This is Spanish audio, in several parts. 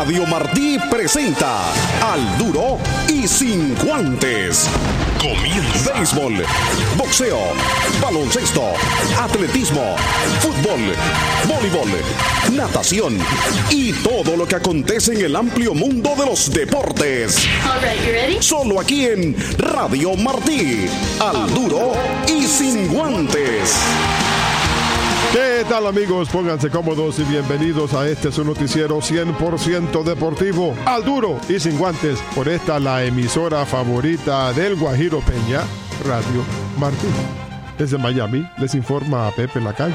Radio Martí presenta Al Duro y Sin Guantes. Comienza. Béisbol, boxeo, baloncesto, atletismo, fútbol, voleibol, natación y todo lo que acontece en el amplio mundo de los deportes. All right, you ready? Solo aquí en Radio Martí. Al Duro y Sin Guantes. ¿Qué tal, amigos? Pónganse cómodos y bienvenidos a este su noticiero 100% deportivo, Al Duro y Sin Guantes, por esta la emisora favorita del Guajiro Peña, Radio Martí. Desde Miami les informa a Pepe Lacayo.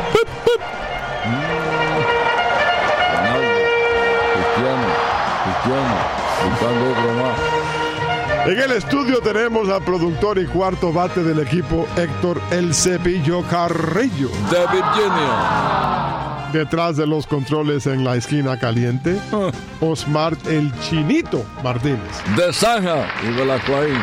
Cristiano, buscando otro más. En el estudio tenemos al productor y cuarto bate del equipo, Héctor El Cepillo Carrillo. De Virginia. Detrás de los controles en la esquina caliente, Osmar El Chinito Martínez. De Zanja y de la Cuaín.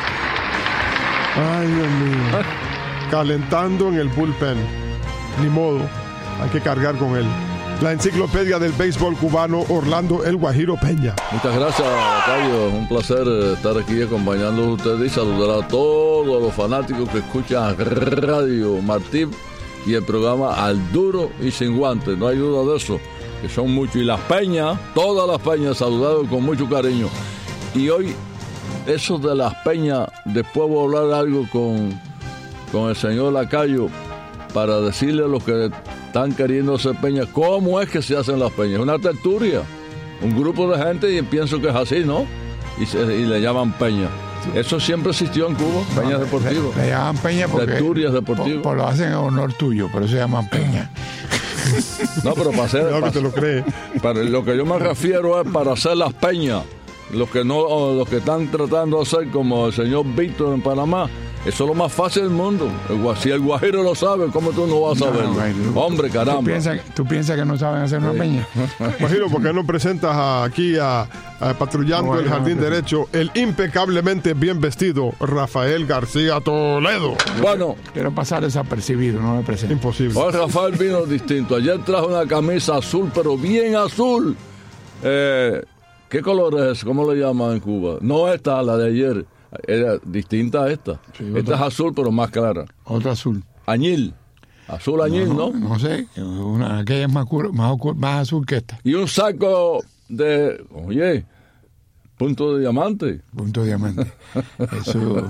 Ay, Dios mío. Calentando en el bullpen. Ni modo, hay que cargar con él. La enciclopedia del béisbol cubano, Orlando El Guajiro Peña. Muchas gracias, Cayo. Un placer estar aquí acompañando a ustedes y saludar a todos los fanáticos que escuchan Radio Martí y el programa Al Duro y Sin Guantes. No hay duda de eso, que son muchos. Y las peñas, todas las peñas, saludados con mucho cariño. Y hoy, eso de las peñas, después voy a hablar algo con el señor Lacayo para decirle a los que están queriendo hacer peñas, ¿cómo es que se hacen las peñas? Es una tertulia, un grupo de gente, y pienso que es así, ¿no? Y le llaman peña. Eso siempre existió en Cuba, peñas deportivas. Le llaman peña porque tertulias deportivas. Por lo hacen en honor tuyo, por eso se llaman peña. No, pero para hacer... No, que te lo cree. Para lo que yo me refiero es para hacer las peñas. Los que están tratando de hacer como el señor Víctor en Panamá. Eso es lo más fácil del mundo. Si el Guajiro lo sabe, ¿cómo tú no vas a saberlo? Hombre, caramba. ¿Tú piensas que no saben hacer una peña? Guajiro, ¿por qué no presentas aquí a patrullando el jardín derecho, el impecablemente bien vestido Rafael García Toledo? Bueno. Quiero pasar desapercibido, no me presento. Imposible. Hoy Rafael vino distinto. Ayer trajo una camisa azul, pero bien azul. ¿Qué color es? ¿Cómo le llaman en Cuba? No esta, la de ayer. Era distinta a esta. Sí, esta es azul, pero más clara. Otra azul. Añil. Azul añil, ¿no? No sé. Aquella es más azul que esta. Y un saco de... Oye, punto de diamante. Punto de diamante. Eso...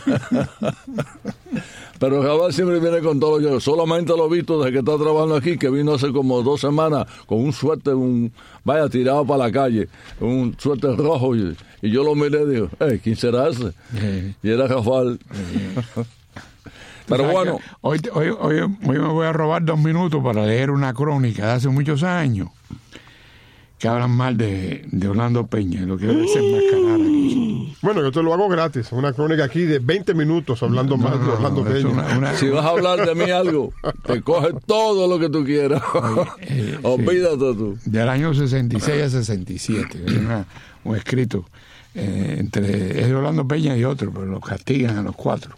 Pero Rafael siempre viene con todo. Yo solamente lo he visto desde que está trabajando aquí, que vino hace como 2 semanas con un suéter, tirado para la calle, un suéter rojo. Y yo lo miré y digo, ¿quién será ese? Y era Rafael. Pero bueno. Hoy me voy a robar 2 minutos para leer una crónica de hace muchos años que hablan mal de Orlando Peña. Lo quiero desenmascarar aquí. Bueno, yo te lo hago gratis. Una crónica aquí de 20 minutos hablando mal de Orlando Peña. Si vas a hablar de mí algo, te coges todo lo que tú quieras. Olvídate tú. Del año 66 a 67. Un escrito es de Orlando Peña y otro, pero los castigan a los 4.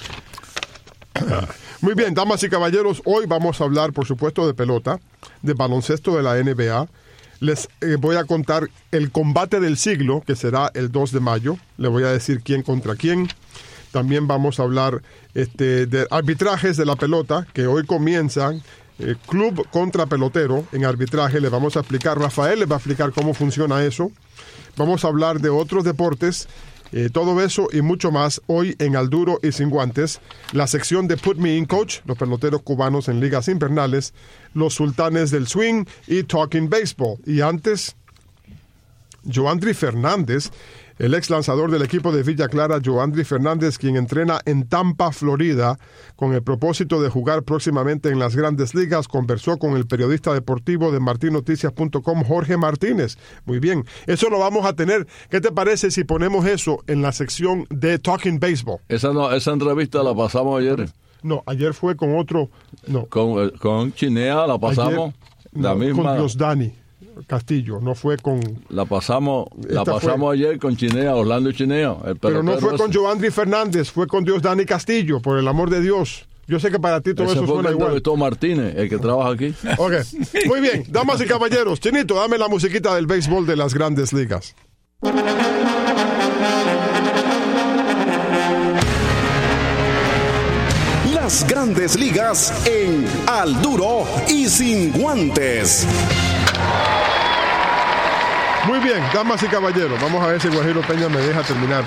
Muy bien, damas y caballeros, hoy vamos a hablar, por supuesto, de pelota, de baloncesto de la NBA. Les voy a contar el combate del siglo, que será el 2 de mayo. Le voy a decir quién contra quién. También vamos a hablar de arbitrajes de la pelota, que hoy comienzan. Club contra pelotero en arbitraje. Le vamos a explicar, Rafael les va a explicar cómo funciona eso. Vamos a hablar de otros deportes. Todo eso y mucho más hoy en Al Duro y Sin Guantes, la sección de Put Me In Coach, los peloteros cubanos en ligas invernales, los sultanes del swing y Talking Baseball. Y antes, Joandri Fernández, el ex lanzador del equipo de Villa Clara, Joandri Fernández, quien entrena en Tampa, Florida, con el propósito de jugar próximamente en las grandes ligas, conversó con el periodista deportivo de martinoticias.com, Jorge Martínez. Muy bien, eso lo vamos a tener. ¿Qué te parece si ponemos eso en la sección de Talking Baseball? Esa entrevista la pasamos ayer. No, ayer fue con otro... No. Con Chinea la pasamos. Ayer, misma. Con Diosdani Castillo, no fue con... La pasamos ayer con Chinea, Orlando Chinea. Pero no fue con Joandri Fernández, fue con Diosdani Castillo, por el amor de Dios. Yo sé que para ti todo Ese eso fue suena el igual. entrevistó Martínez, el que trabaja aquí. Ok, muy bien. Damas y caballeros, Chinito, dame la musiquita del béisbol de las Grandes Ligas. Las Grandes Ligas en Al Duro y Sin Guantes. Muy bien, damas y caballeros, vamos a ver si Guajiro Peña me deja terminar.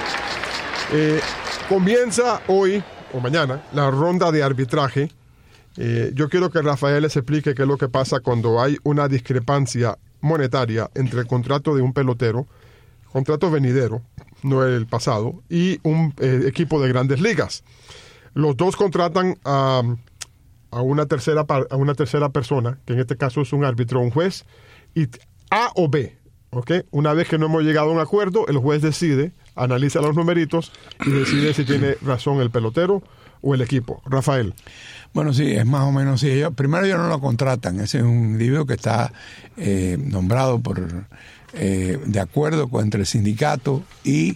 Comienza hoy o mañana la ronda de arbitraje. Yo quiero que Rafael les explique qué es lo que pasa cuando hay una discrepancia monetaria entre el contrato de un pelotero, contrato venidero, no el pasado, y un equipo de Grandes Ligas. Los dos contratan a una tercera persona, que en este caso es un árbitro, un juez, y A o B. ¿Okay? Una vez que no hemos llegado a un acuerdo, el juez decide, analiza los numeritos y decide si tiene razón el pelotero o el equipo. Rafael. Bueno, sí, es más o menos así. Primero ellos no lo contratan, ese es un individuo que está nombrado de acuerdo entre el sindicato y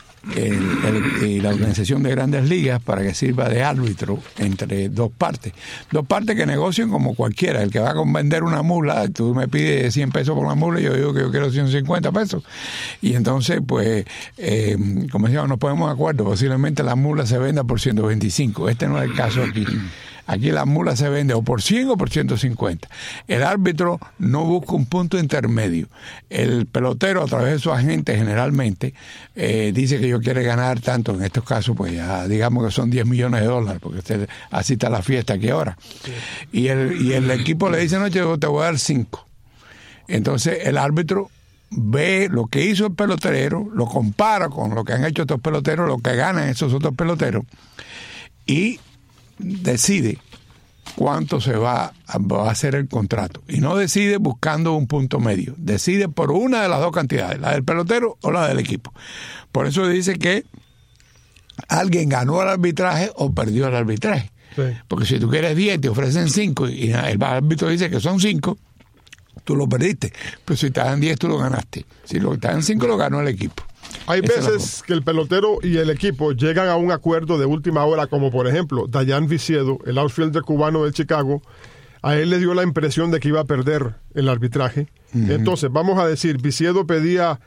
la Organización de Grandes Ligas para que sirva de árbitro entre dos partes que negocian como cualquiera. El que va a vender una mula, tú me pides 100 pesos por la mula y yo digo que yo quiero 150 pesos y entonces pues como decíamos, nos ponemos de acuerdo, posiblemente la mula se venda por 125. Este no es el caso aquí. Aquí la mula se vende o por 100 o por 150. El árbitro no busca un punto intermedio. El pelotero, a través de su agente, generalmente dice que yo quiero ganar tanto. En estos casos, pues ya digamos que son $10 millones, porque así está la fiesta aquí ahora. Sí. Y el equipo le dice, no, yo te voy a dar 5. Entonces el árbitro ve lo que hizo el pelotero, lo compara con lo que han hecho estos peloteros, lo que ganan esos otros peloteros, y decide cuánto se va a hacer el contrato. Y no decide buscando un punto medio. Decide por una de las dos cantidades, la del pelotero o la del equipo. Por eso dice que alguien ganó el arbitraje o perdió el arbitraje. Sí. Porque si tú quieres 10, te ofrecen 5 y el árbitro dice que son 5, tú lo perdiste. Pero si te dan 10, tú lo ganaste. Si te dan 5, lo ganó el equipo. Hay veces que el pelotero y el equipo llegan a un acuerdo de última hora, como por ejemplo Dayan Viciedo, el outfielder cubano del Chicago. A él le dio la impresión de que iba a perder el arbitraje. Uh-huh. Entonces, vamos a decir, Viciedo pedía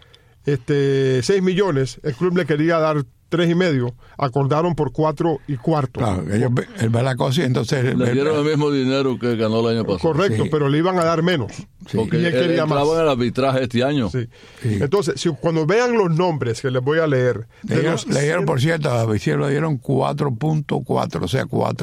6 millones, el club le quería dar 3.5, acordaron por 4.25. Claro, él ve la cosa y entonces le dieron el mismo dinero que ganó el año pasado. Correcto, sí. Pero le iban a dar menos. Sí. Porque y él quería más. En el arbitraje este año. Sí. Sí. Entonces, cuando vean los nombres que les voy a leer, le dieron, por cierto, a Viciedo le dieron 4.4, o sea,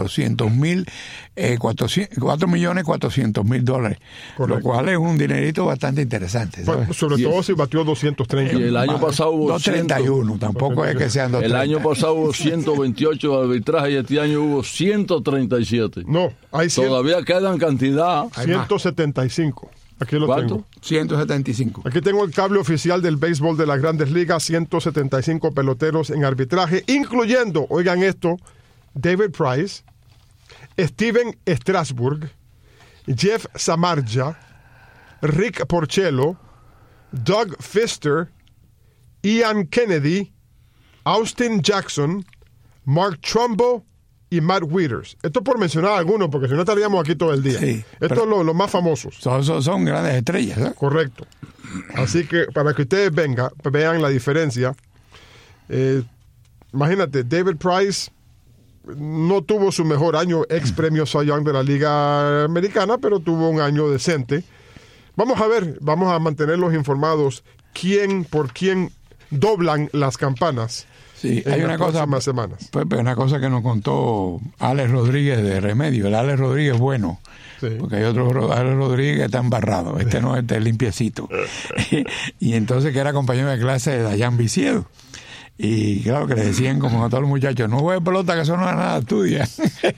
4.400.000 $4.400.000, lo cual es un dinerito bastante interesante, ¿sabes? Bueno, sobre todo si batió 230. Y el año pasado hubo 231, tampoco es que sean 230. El año pasado hubo 128 de arbitraje y este año hubo 137. No, hay todavía quedan cantidad. 175. Aquí lo ¿Cuánto? tengo. 175. Aquí tengo el cable oficial del béisbol de las Grandes Ligas, 175 peloteros en arbitraje, incluyendo, oigan esto, David Price, Steven Strasburg, Jeff Samardzija, Rick Porcello, Doug Fister, Ian Kennedy, Austin Jackson, Mark Trumbo y Matt Wieters. Esto por mencionar algunos, porque si no estaríamos aquí todo el día. Sí, estos son los más famosos. Son grandes estrellas, ¿eh? Correcto. Así que para que ustedes vean la diferencia. Imagínate, David Price no tuvo su mejor año, ex premio Cy Young de la Liga Americana, pero tuvo un año decente. Vamos a ver, vamos a mantenerlos informados por quién doblan las campanas. Sí, hay una cosa, semanas. Una cosa que nos contó Alex Rodríguez de Remedio. El Alex Rodríguez es bueno, sí. Porque hay otro Alex Rodríguez que está embarrado. Este no, este es limpiecito. Y entonces que era compañero de clase de Dayan Viciedo. Y claro que le decían como a todos los muchachos, no juegues pelota que eso no es nada, estudia.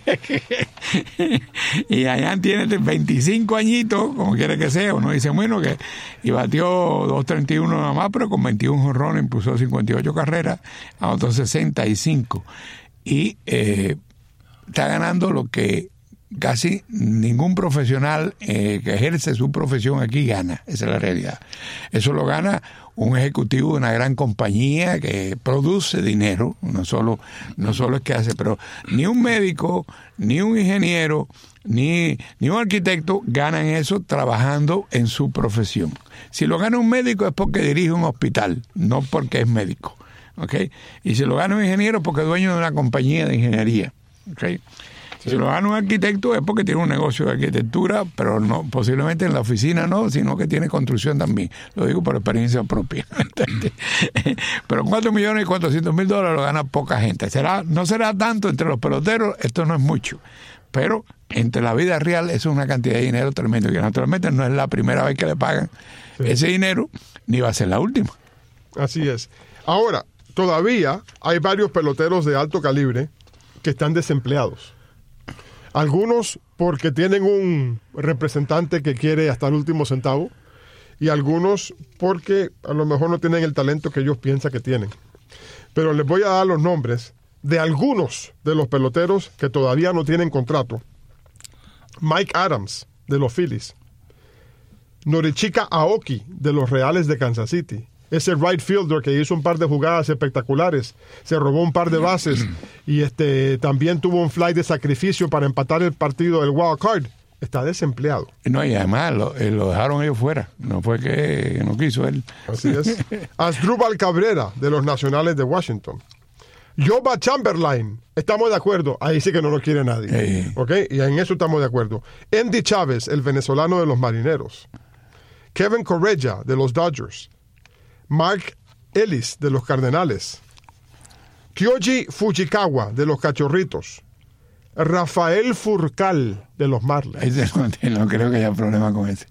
Y Dayan tiene 25 añitos, como quiere que sea. Uno dice, bueno, que y batió 2.31 nada más, pero con 21 jonrones impulsó 58 carreras, anotó 65. Y está ganando lo que casi ningún profesional que ejerce su profesión aquí gana. Esa es la realidad. Eso lo gana un ejecutivo de una gran compañía que produce dinero, no solo es que hace, pero ni un médico, ni un ingeniero, ni un arquitecto ganan eso trabajando en su profesión. Si lo gana un médico es porque dirige un hospital, no porque es médico. ¿Okay? Y si lo gana un ingeniero es porque es dueño de una compañía de ingeniería. ¿Okay? Si lo gana un arquitecto es porque tiene un negocio de arquitectura, pero no, posiblemente en la oficina no, sino que tiene construcción también. Lo digo por experiencia propia. Pero $4.400.000 lo gana poca gente. No será tanto entre los peloteros, esto no es mucho. Pero entre la vida real eso es una cantidad de dinero tremendo, que naturalmente no es la primera vez que le pagan ese dinero, ni va a ser la última. Así es. Ahora, todavía hay varios peloteros de alto calibre que están desempleados. Algunos porque tienen un representante que quiere hasta el último centavo y algunos porque a lo mejor no tienen el talento que ellos piensan que tienen. Pero les voy a dar los nombres de algunos de los peloteros que todavía no tienen contrato. Mike Adams, de los Phillies. Norichika Aoki, de los Reales de Kansas City. Ese right fielder que hizo un par de jugadas espectaculares, se robó un par de bases y también tuvo un fly de sacrificio para empatar el partido del wild card. Está desempleado. No, y además lo dejaron ellos fuera. No fue que no quiso él. Así es. Asdrúbal Cabrera, de los Nacionales de Washington. Yoba Chamberlain, estamos de acuerdo. Ahí sí que no lo quiere nadie. ¿Ok? Y en eso estamos de acuerdo. Andy Chávez, el venezolano de los Marineros. Kevin Correia, de los Dodgers. Mark Ellis, de los Cardenales. Kyoji Fujikawa, de los Cachorritos. Rafael Furcal, de los Marlins. No creo que haya problema con ese.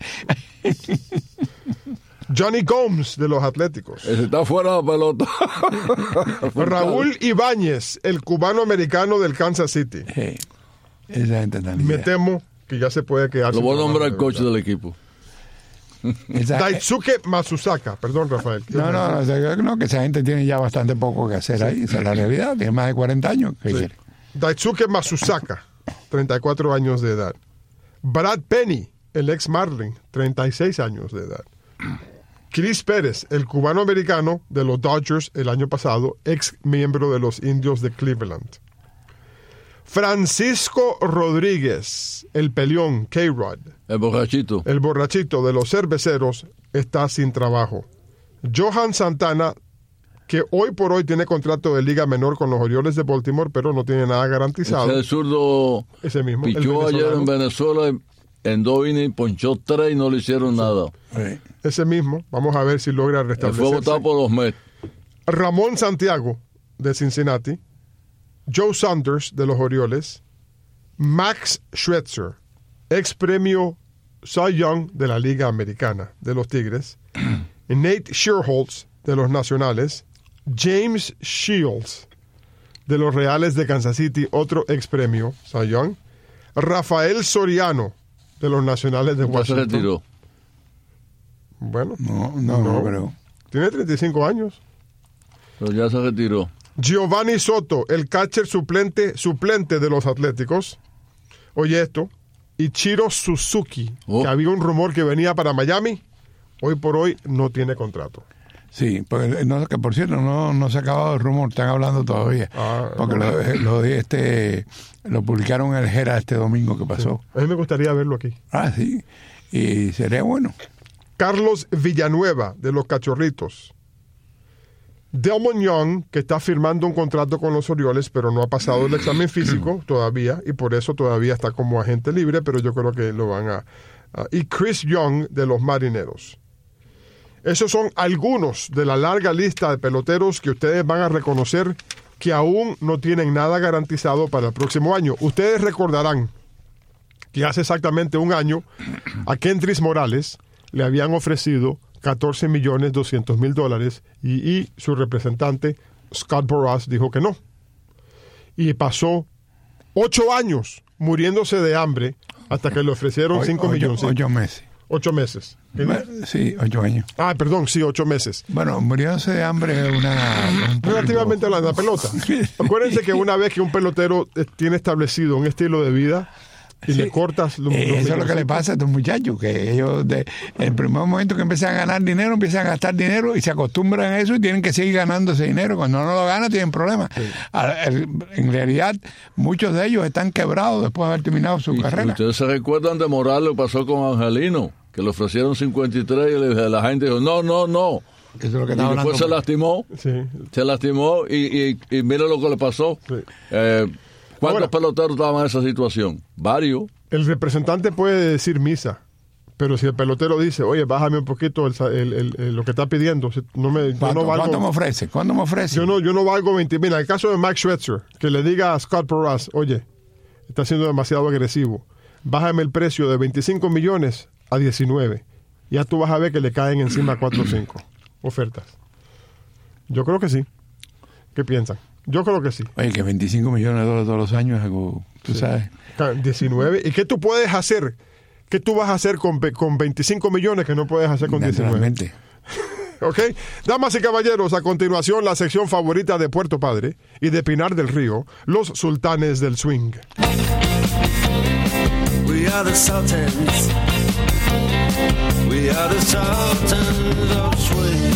Johnny Gomes, de los Atléticos. Ese está fuera de la pelota. Raúl Ibáñez, el cubano-americano del Kansas City. Esa gente también. Me temo que ya se puede quedar. Lo voy a nombrar el coach del equipo. Daisuke Matsusaka, perdón, Rafael. No, que esa gente tiene ya bastante poco que hacer ahí. Esa es la realidad, tiene más de 40 años. Sí. Daisuke Matsusaka, 34 años de edad. Brad Penny, el ex Marlin, 36 años de edad. Chris Pérez, el cubano-americano de los Dodgers el año pasado, ex miembro de los Indios de Cleveland. Francisco Rodríguez, el peleón, K-Rod. El borrachito. El borrachito de los Cerveceros está sin trabajo. Johan Santana, que hoy por hoy tiene contrato de liga menor con los Orioles de Baltimore, pero no tiene nada garantizado. Ese zurdo ese mismo. Pichó ayer en Venezuela en 2 innings, ponchó 3 y no le hicieron nada. Ese mismo. Vamos a ver si logra restablecerse. Fue votado por los Mets. Ramón Santiago, de Cincinnati. Joe Saunders, de los Orioles. Max Scherzer, ex premio Cy Young de la Liga Americana, de los Tigres. Nate Scherholtz, de los Nacionales. James Shields, de los Reales de Kansas City, otro ex premio Cy Young. Rafael Soriano, de los Nacionales de Washington. Se retiró. Bueno, no creo. Tiene 35 años. Pero ya se retiró. Giovanni Soto, el catcher suplente de los Atléticos. Oye esto. Ichiro Suzuki, que había un rumor que venía para Miami. Hoy por hoy no tiene contrato. Sí, porque que por cierto no se ha acabado el rumor, están hablando todavía. Porque lo publicaron en el Herald este domingo que pasó. Sí. A mí me gustaría verlo aquí. Sí, y sería bueno. Carlos Villanueva, de los Cachorritos. Delmon Young, que está firmando un contrato con los Orioles, pero no ha pasado el examen físico todavía, y por eso todavía está como agente libre, pero yo creo que lo van y Chris Young, de los Marineros. Esos son algunos de la larga lista de peloteros que ustedes van a reconocer que aún no tienen nada garantizado para el próximo año. Ustedes recordarán que hace exactamente un año a Kendrys Morales le habían ofrecido $14,200,000 y su representante Scott Boras dijo que no. Y pasó 8 años muriéndose de hambre hasta que le ofrecieron 5 millones. 8 meses. 8 meses. Sí, 8 años. Perdón, sí, 8 meses. Bueno, muriéndose de hambre relativamente a la pelota. Acuérdense que una vez que un pelotero tiene establecido un estilo de vida, y le cortas los eso es lo que le pasa a estos muchachos, que ellos el primer momento que empiezan a ganar dinero, empiezan a gastar dinero y se acostumbran a eso y tienen que seguir ganando ese dinero. Cuando no lo ganan tienen problemas. Sí. En realidad muchos de ellos están quebrados después de haber terminado su carrera. Ustedes se recuerdan de Morales, lo que pasó con Angelino, que le ofrecieron 53 y la gente dijo no. Eso es lo que y después se lastimó, y mira lo que le pasó. Sí. ¿Cuántos peloteros estaban en esa situación? Varios. El representante puede decir misa, pero si el pelotero dice, oye, bájame un poquito lo que está pidiendo, ¿Cuánto me ofrece? ¿Cuánto me ofrece? Yo no valgo 20. Mira, el caso de Mike Schweitzer, que le diga a Scott Porras, oye, está siendo demasiado agresivo, bájame el precio de 25 millones a 19. Ya tú vas a ver que le caen encima 4 o 5 ofertas. Yo creo que sí. ¿Qué piensan? Yo creo que sí. Oye, que 25 millones de dólares todos los años es algo, tú sabes. 19. ¿Y qué tú puedes hacer? ¿Qué tú vas a hacer con 25 millones que no puedes hacer con 19? ¿Ok? Damas y caballeros, a continuación la sección favorita de Puerto Padre y de Pinar del Río, los sultanes del swing. We are the sultans. We are the sultans of swing.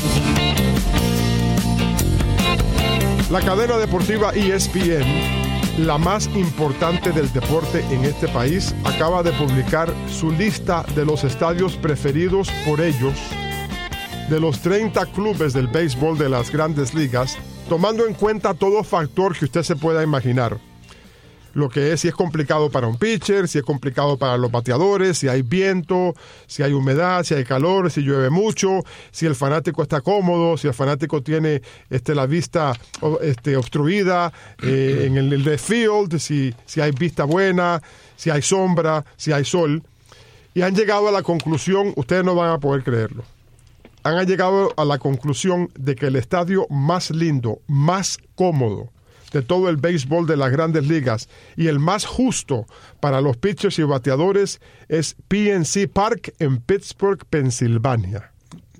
La cadena deportiva ESPN, la más importante del deporte en este país, acaba de publicar su lista de los estadios preferidos por ellos de los 30 clubes del béisbol de las grandes ligas, tomando en cuenta todo factor que usted se pueda imaginar. Lo que es, si es complicado para un pitcher, si es complicado para los bateadores, si hay viento, si hay humedad, si hay calor, si llueve mucho, si el fanático está cómodo, si el fanático tiene la vista obstruida en el left field, si hay vista buena, si hay sombra, si hay sol. Y han llegado a la conclusión, ustedes no van a poder creerlo, han llegado a la conclusión de que el estadio más lindo, más cómodo de todo el béisbol de las grandes ligas y el más justo para los pitchers y bateadores es PNC Park en Pittsburgh, Pensilvania.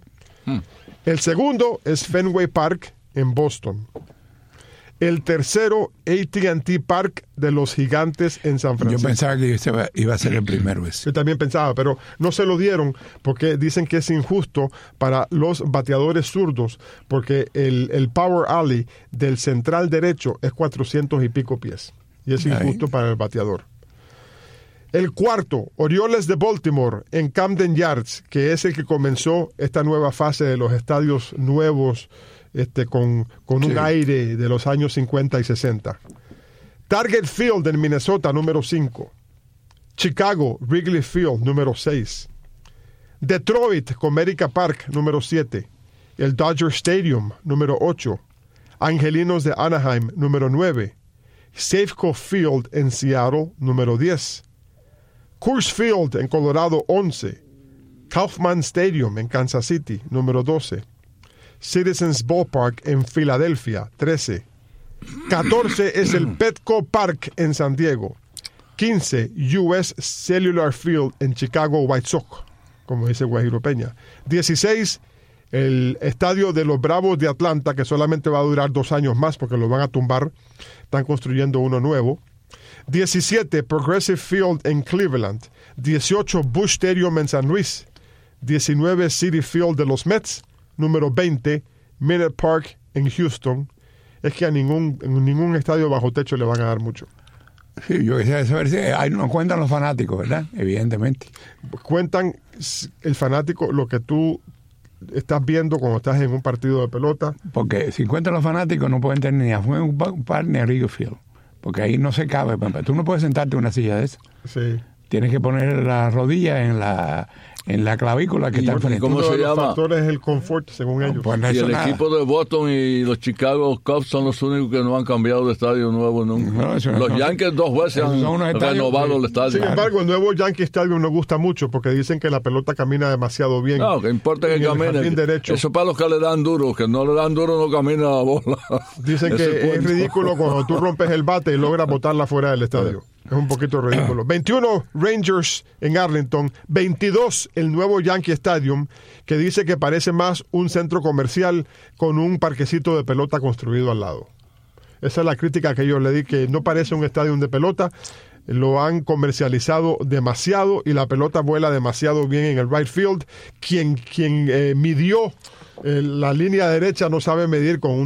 El segundo es Fenway Park en Boston. El tercero, AT&T Park de los Gigantes en San Francisco. Yo pensaba que iba a ser el primero ese. Yo también pensaba, pero no se lo dieron porque dicen que es injusto para los bateadores zurdos porque el Power Alley del central derecho es 400 y pico pies. Y es injusto para el bateador. El cuarto, Orioles de Baltimore en Camden Yards, que es el que comenzó esta nueva fase de los estadios nuevos con un aire de los años 50 y 60. Target Field en Minnesota, número 5. Chicago, Wrigley Field, número 6. Detroit, Comerica Park, número 7. El Dodger Stadium, número 8. Angelinos de Anaheim, número 9. Safeco Field en Seattle, número 10. Coors Field en Colorado, 11. Kauffman Stadium en Kansas City, número 12. Citizens Ballpark en Filadelfia, 13. 14 es el Petco Park en San Diego. 15, US Cellular Field en Chicago White Sox, como dice Guajiro Peña. 16, el estadio de los Bravos de Atlanta, que solamente va a durar 2 años más porque lo van a tumbar. Están construyendo uno nuevo. 17, Progressive Field en Cleveland. 18, Busch Stadium en San Luis. 19, Citi Field de los Mets. Número 20, Minute Park en Houston. Es que en ningún estadio bajo techo le van a dar mucho. Sí, yo quisiera saber si ahí no cuentan los fanáticos, ¿verdad? Evidentemente. Cuentan el fanático, lo que tú estás viendo cuando estás en un partido de pelota. Porque si cuentan los fanáticos no pueden tener ni a Fenway Park ni a Wrigley Field. Porque ahí no se cabe. Tú no puedes sentarte en una silla de esa. Sí. Tienes que poner la rodilla en la clavícula que está al frente. ¿Cómo se llama? Los factores es el confort, según ellos. Pues no, y el equipo de Boston y los Chicago Cubs son los únicos que no han cambiado de estadio nuevo nunca. No, los Yankees 2 veces han renovado el estadio. Sin embargo, el nuevo Yankee Stadium nos gusta mucho porque dicen que la pelota camina demasiado bien. No, que importa que camine. Eso para los que le dan duro, que no le dan duro no camina la bola. Dicen que es ridículo cuando tú rompes el bate y logras botarla fuera del estadio. Es un poquito ridículo. 21 Rangers en Arlington. 22 el nuevo Yankee Stadium, que dice que parece más un centro comercial con un parquecito de pelota construido al lado. Esa es la crítica que yo le di, que no parece un estadio de pelota. lo han comercializado demasiado y la pelota vuela demasiado bien en el right field. Quien midió la línea derecha no sabe medir con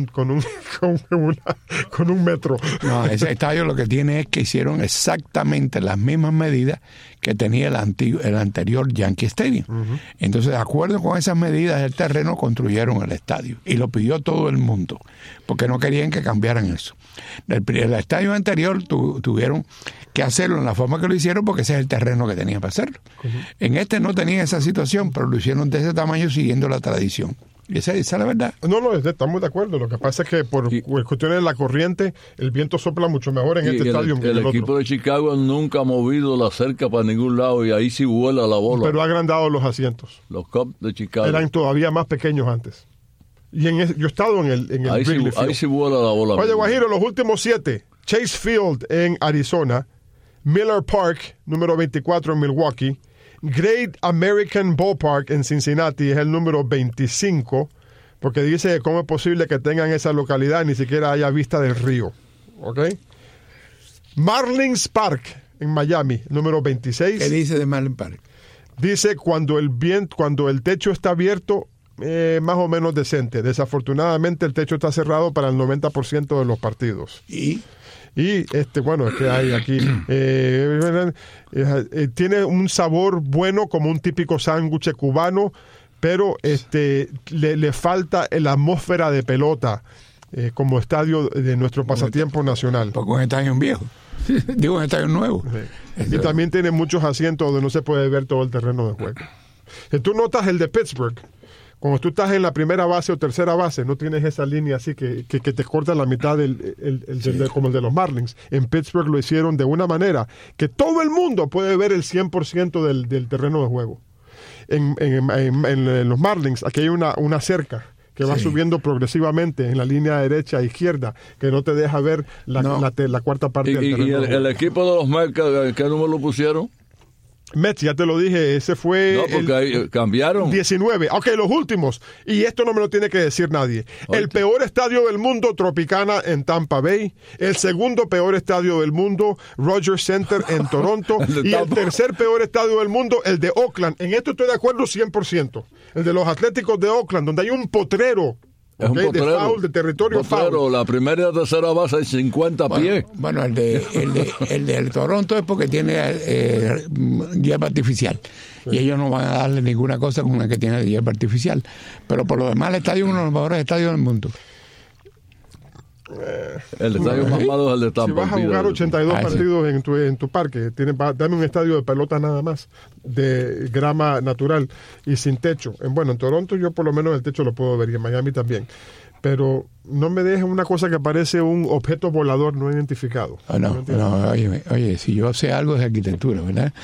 un metro. No, ese estadio lo que tiene es que hicieron exactamente las mismas medidas que tenía el anterior Yankee Stadium. Uh-huh. Entonces, de acuerdo con esas medidas del terreno, construyeron el estadio. Y lo pidió todo el mundo, porque no querían que cambiaran eso. El estadio anterior tuvieron que hacerlo en la forma que lo hicieron, porque ese es el terreno que tenían para hacerlo. Uh-huh. En este no tenían esa situación, pero lo hicieron de ese tamaño siguiendo la tradición. Y esa es la verdad. No, estamos de acuerdo. Lo que pasa es que por cuestiones de la corriente, el viento sopla mucho mejor en este estadio que en el equipo otro. de Chicago nunca ha movido la cerca para ningún lado y ahí sí vuela la bola. Pero ha agrandado los asientos. Los Cubs de Chicago eran todavía más pequeños antes. Y yo he estado en el Wrigley Field. Ahí sí vuela la bola. Oye, Guajiro, los últimos 7. Chase Field en Arizona, Miller Park, número 24 en Milwaukee, Great American Ballpark en Cincinnati es el número 25, porque dice cómo es posible que tengan esa localidad y ni siquiera haya vista del río. ¿Ok? Marlins Park en Miami, número 26. ¿Qué dice de Marlins Park? Dice cuando el techo está abierto, más o menos decente. Desafortunadamente el techo está cerrado para el 90% de los partidos. Y bueno, es que hay aquí tiene un sabor bueno como un típico sándwich cubano, pero le falta la atmósfera de pelota como estadio de nuestro pasatiempo nacional. Porque un estadio viejo. Digo, un estadio nuevo. Sí. Y también tiene muchos asientos donde no se puede ver todo el terreno de juego. Tú notas el de Pittsburgh. Cuando tú estás en la primera base o tercera base, no tienes esa línea así que te corta la mitad como el de los Marlins. En Pittsburgh lo hicieron de una manera que todo el mundo puede ver el 100% del terreno de juego. En los Marlins, aquí hay una cerca que va subiendo progresivamente en la línea derecha e izquierda, que no te deja ver la cuarta parte del terreno. ¿Y el equipo de los Mets, qué número lo pusieron? Mets, ya te lo dije, ese fue... No, porque ahí cambiaron. 19. Ok, los últimos. Y esto no me lo tiene que decir nadie. Okay. El peor estadio del mundo, Tropicana en Tampa Bay. El segundo peor estadio del mundo, Rogers Center en Toronto. Y el tercer peor estadio del mundo, el de Oakland. En esto estoy de acuerdo 100%. El de los Atléticos de Oakland, donde hay un potrero. Es un potrero, de foul, de territorio foul. La primera y la tercera base hay 50 pies. Bueno, el de Toronto es porque tiene hierba artificial. Sí. Y ellos no van a darle ninguna cosa con la que tiene hierba artificial. Pero por lo demás, el estadio es uno de los mejores estadios del mundo. El estadio más malo es el de Tampa. Si vas a jugar 82 partidos en tu parque, dame un estadio de pelota nada más, de grama natural y sin techo. En Toronto yo por lo menos el techo lo puedo ver y en Miami también. Pero no me dejes una cosa que parece un objeto volador no identificado. Oye, si yo sé algo de arquitectura, ¿verdad?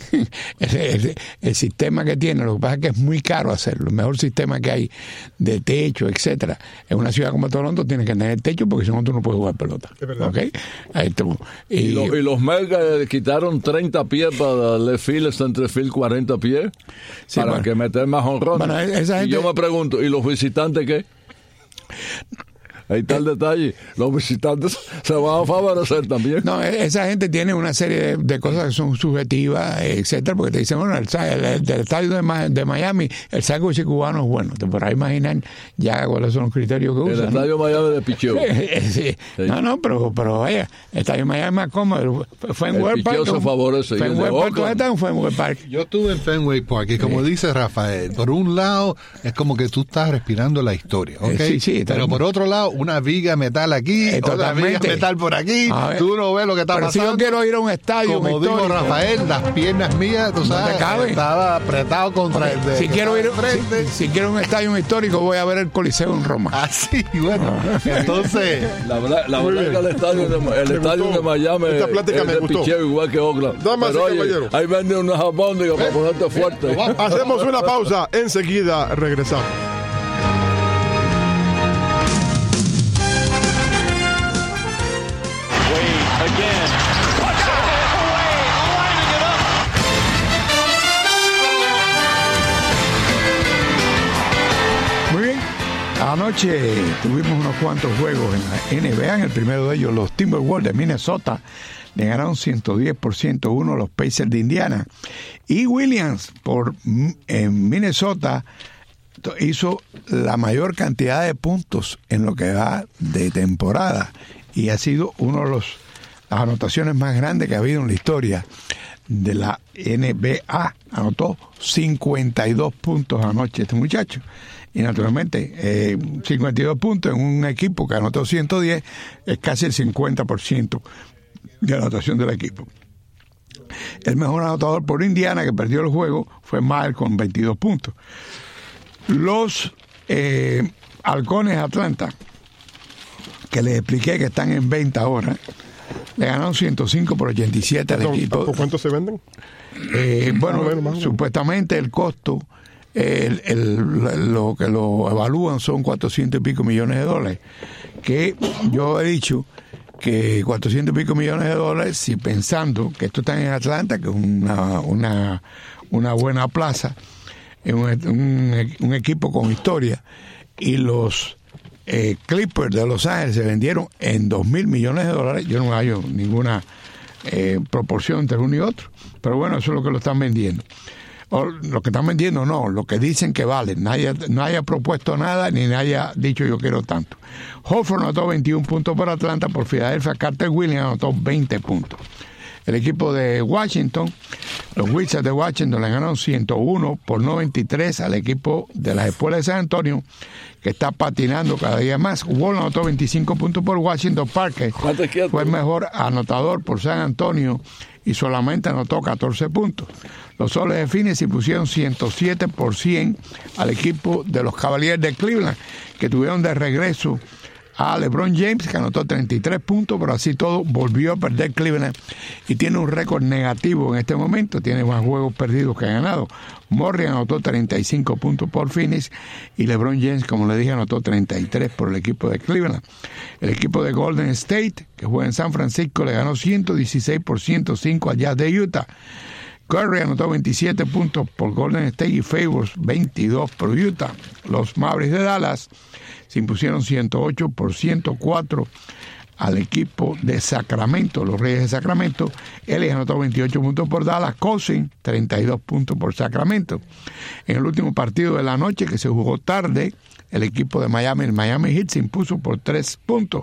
el sistema que tiene, lo que pasa es que es muy caro hacerlo. El mejor sistema que hay de techo, etcétera. En una ciudad como Toronto tiene que tener techo porque si no tú no puedes jugar pelota. Es verdad. ¿Okay? Y los Mets quitaron 30 pies para left field, center field 40 pies, para que meter más honrones. Y yo me pregunto, ¿y los visitantes qué? Ahí está el detalle. Los visitantes se van a favorecer también. No, esa gente tiene una serie de cosas que son subjetivas, etcétera, porque te dicen, bueno, el estadio de Miami, el sándwich cubano es bueno. Te podrás imaginar ya cuáles son los criterios que usan. El estadio Miami de picheo. Sí. No, pero vaya, el estadio Miami más cómodo. Fenway Park. Se favorece. Fenway Park. Yo estuve en Fenway Park y como dice Rafael, por un lado es como que tú estás respirando la historia, ¿ok? Sí, pero por otro lado, una viga metal aquí, otra viga metal por aquí, tú no ves lo que está pasando. Si yo quiero ir a un estadio, como dijo Rafael, las piernas mías, tú sabes, estaba apretado contra el de si quiero ir a un estadio histórico, voy a ver el Coliseo en Roma. Así, bueno, entonces la verdad que el estadio de Miami esta plática es de picheo igual que Oakland. Pero oye, ahí venden unas albóndigas para ponerte fuerte. Hacemos una pausa, enseguida regresamos. Anoche tuvimos unos cuantos juegos en la NBA. En el primero de ellos, los Timberwolves de Minnesota le ganaron 110% a los Pacers de Indiana. Y Williams en Minnesota hizo la mayor cantidad de puntos en lo que va de temporada y ha sido uno de las anotaciones más grandes que ha habido en la historia de la NBA. Anotó 52 puntos anoche este muchacho. Y naturalmente 52 puntos en un equipo que anotó 110 es casi el 50% de anotación del equipo. El mejor anotador por Indiana, que perdió el juego, fue Miles con 22 puntos. Los Halcones Atlanta, que les expliqué que están en venta ahora, le ganaron 105-87 al equipo. ¿Por cuánto se venden? Supuestamente el costo, lo que lo evalúan son 400 y pico millones de dólares. Que yo he dicho que 400 y pico millones de dólares, si pensando que esto está en Atlanta, que es una buena plaza, un equipo con historia, y los Clippers de Los Ángeles se vendieron en $2,000 millones de dólares. Yo no hallo ninguna proporción entre uno y otro, pero bueno, eso es lo que lo están vendiendo. O lo que están vendiendo no, lo que dicen que vale. No haya propuesto nada ni nadie haya dicho yo quiero tanto. Horford anotó 21 puntos por Atlanta. Por Filadelfia, Carter Williams anotó 20 puntos. El equipo de Washington, los Wizards de Washington, le ganaron 101-93 al equipo de las Espuelas de San Antonio, que está patinando cada día más. Wall anotó 25 puntos por Washington. Parker fue el mejor anotador por San Antonio y solamente anotó 14 puntos. Los Soles de Phoenix pusieron 107% al equipo de los Cavaliers de Cleveland, que tuvieron de regreso a LeBron James, que anotó 33 puntos, pero así todo volvió a perder Cleveland y tiene un récord negativo en este momento, tiene más juegos perdidos que ganado. Murray anotó 35 puntos por Phoenix y LeBron James, como le dije, anotó 33 por el equipo de Cleveland. El equipo de Golden State, que juega en San Francisco, le ganó 116-105 al Jazz de Utah. Curry anotó 27 puntos por Golden State y Favors 22 por Utah. Los Mavericks de Dallas se impusieron 108-104 al equipo de Sacramento, los Reyes de Sacramento. Ellis anotó 28 puntos por Dallas, Cousins 32 puntos por Sacramento. En el último partido de la noche, que se jugó tarde, el equipo de Miami, el Miami Heat, se impuso por 3 puntos.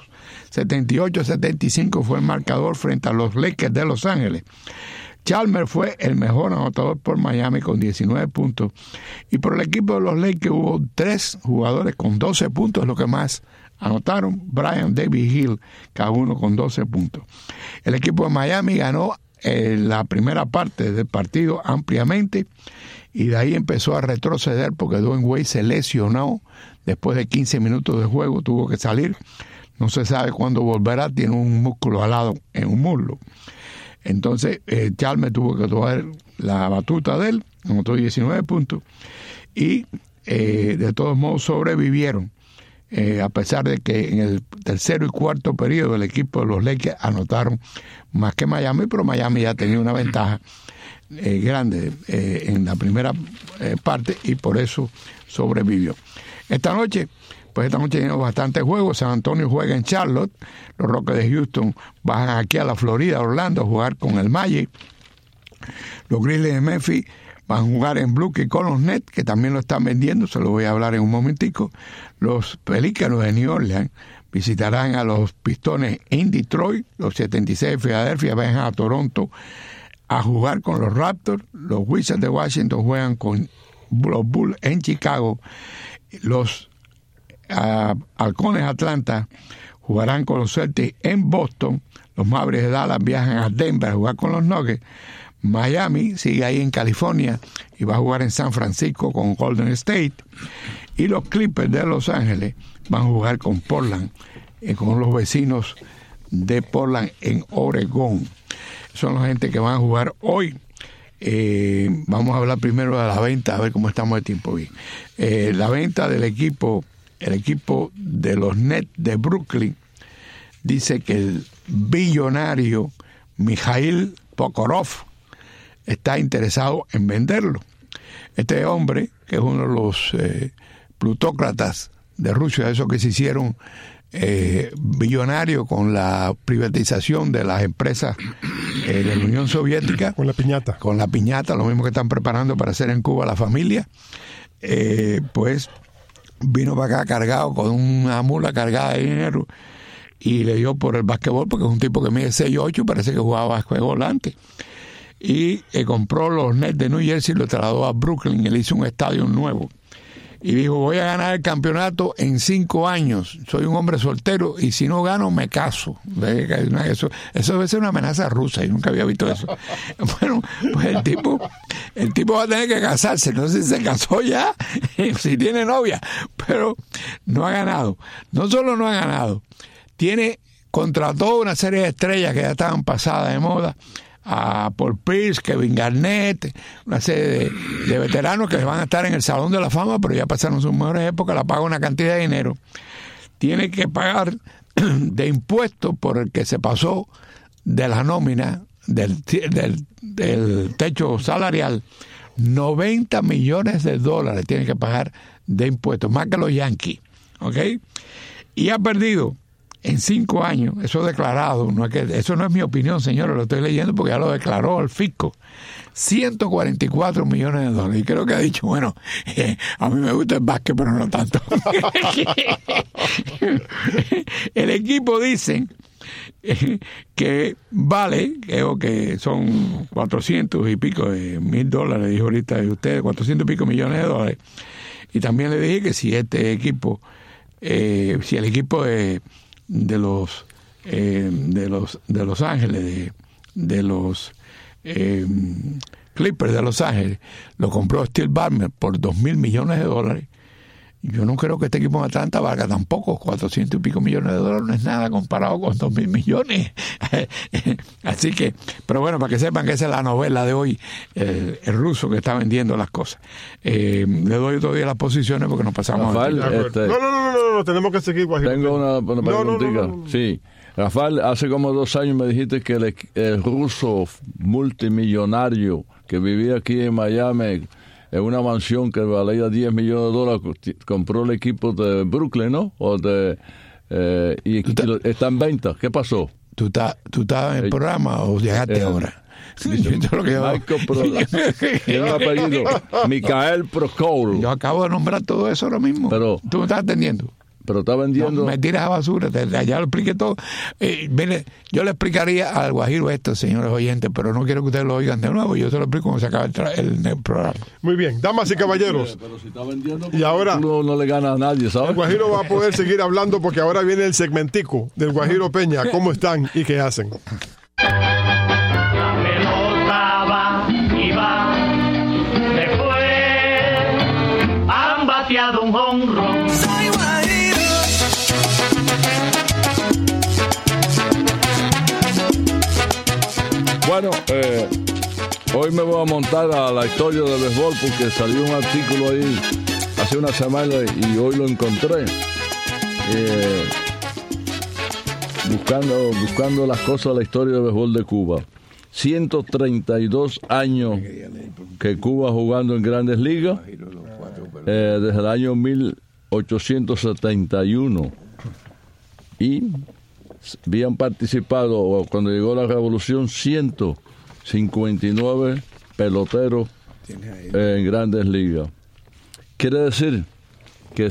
78-75 fue el marcador frente a los Lakers de Los Ángeles. Chalmers fue el mejor anotador por Miami con 19 puntos. Y por el equipo de los Lakers hubo 3 jugadores con 12 puntos, lo que más anotaron. Brian, David Hill, cada uno con 12 puntos. El equipo de Miami ganó la primera parte del partido ampliamente y de ahí empezó a retroceder porque Dwayne Wade se lesionó después de 15 minutos de juego, tuvo que salir. No se sabe cuándo volverá, tiene un músculo alado en un muslo. Entonces, Chalmers tuvo que tomar la batuta de él, anotó 19 puntos, y de todos modos sobrevivieron, a pesar de que en el tercero y cuarto periodo el equipo de los Lakers anotaron más que Miami, pero Miami ya tenía una ventaja grande en la primera parte y por eso sobrevivió. Esta noche tenemos bastantes juegos. San Antonio juega en Charlotte, los Rockets de Houston bajan aquí a la Florida, Orlando, a jugar con el Magic. Los Grizzlies de Memphis van a jugar en Brooklyn con los Nets, que también lo están vendiendo, se lo voy a hablar en un momentico. Los Pelícanos de New Orleans visitarán a los Pistones en Detroit. Los 76 de Filadelfia van a Toronto a jugar con los Raptors. Los Wizards de Washington juegan con los Bulls en Chicago. Los Halcones Atlanta jugarán con los Celtics en Boston. Los Mavericks de Dallas viajan a Denver a jugar con los Nuggets. Miami sigue ahí en California y va a jugar en San Francisco con Golden State. Y los Clippers de Los Ángeles van a jugar con Portland, con los vecinos de Portland en Oregón. Son la gente que van a jugar hoy. Vamos a hablar primero de la venta, a ver cómo estamos de tiempo bien. La venta del equipo, el equipo de los Nets de Brooklyn, dice que el billonario Mikhail Prokhorov está interesado en venderlo. Este hombre, que es uno de los plutócratas de Rusia, esos que se hicieron billonario con la privatización de las empresas de la Unión Soviética. Con la piñata. Con la piñata, lo mismo que están preparando para hacer en Cuba la familia. Pues vino para acá cargado con una mula cargada de dinero y le dio por el básquetbol, porque es un tipo que mide 6'8", parece que jugaba básquetbol antes. Y compró los Nets de New Jersey y lo trasladó a Brooklyn. Él hizo un estadio nuevo. Y dijo, voy a ganar el campeonato en 5 años. Soy un hombre soltero y si no gano, me caso. Eso debe ser una amenaza rusa. Y nunca había visto eso. Bueno, pues el tipo va a tener que casarse. No sé si se casó ya, si tiene novia. Pero no ha ganado. No solo no ha ganado, contrató una serie de estrellas que ya estaban pasadas de moda. A Paul Pierce, Kevin Garnett, una serie de veteranos que van a estar en el Salón de la Fama, pero ya pasaron sus mejores épocas, la paga una cantidad de dinero. Tiene que pagar de impuestos por el que se pasó de la nómina, del techo salarial, $90 millones tiene que pagar de impuestos, más que los Yankees, ¿ok? Y ha perdido en 5 años, eso declarado, eso no es mi opinión, señores, lo estoy leyendo porque ya lo declaró el fisco, $144 millones. Y creo que ha dicho, bueno, a mí me gusta el básquet, pero no tanto. El equipo dicen que vale, creo que son 400 y pico de $1,000, dijo ahorita de ustedes, 400 y pico millones de dólares. Y también le dije que si este equipo, si el equipo de los Ángeles, de los Clippers de Los Ángeles, lo compró Steve Ballmer por $2,000 millones. Yo no creo que este equipo de Atlanta valga tampoco 400 y pico millones de dólares, no es nada comparado con 2,000 millones. Así que, pero bueno, para que sepan que esa es la novela de hoy, el ruso que está vendiendo las cosas. Le doy todavía las posiciones porque nos pasamos. Rafael, No, tenemos que seguir, Guajiro. Tengo una preguntita. No. Sí. Rafael, hace como 2 años me dijiste que el ruso multimillonario que vivía aquí en Miami, en una mansión que valía $10 millones, compró el equipo de Brooklyn, ¿no? Y está en venta. ¿Qué pasó? ¿Tú estabas en el programa o llegaste ahora? Tiene un apellido, Mikhail Prokhorov. Yo acabo de nombrar todo eso ahora mismo. Pero tú me estás atendiendo. Pero está vendiendo. No, me tiras a basura, ya lo expliqué todo. Mire, yo le explicaría al Guajiro esto, señores oyentes, pero no quiero que ustedes lo oigan de nuevo. Yo se lo explico cuando se acabe el programa. Muy bien, damas y caballeros. Pero si está vendiendo, y ahora no le gana a nadie, ¿sabes? El Guajiro va a poder seguir hablando porque ahora viene el segmentico del Guajiro Peña. ¿Cómo están y qué hacen? La pelota va y va. Después han bateado un jonrón. Bueno, hoy me voy a montar a la historia del béisbol porque salió un artículo ahí hace una semana y hoy lo encontré. Buscando las cosas de la historia del béisbol de Cuba. 132 años que Cuba jugando en Grandes Ligas, desde el año 1871. Y habían participado, cuando llegó la revolución, 159 peloteros en Grandes Ligas. Quiere decir que